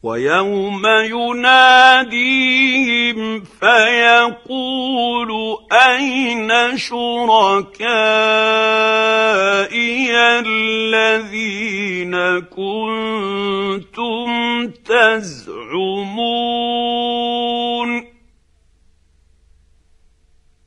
ويوم يناديهم فيقول أين شركائي الذين كنتم تزعمون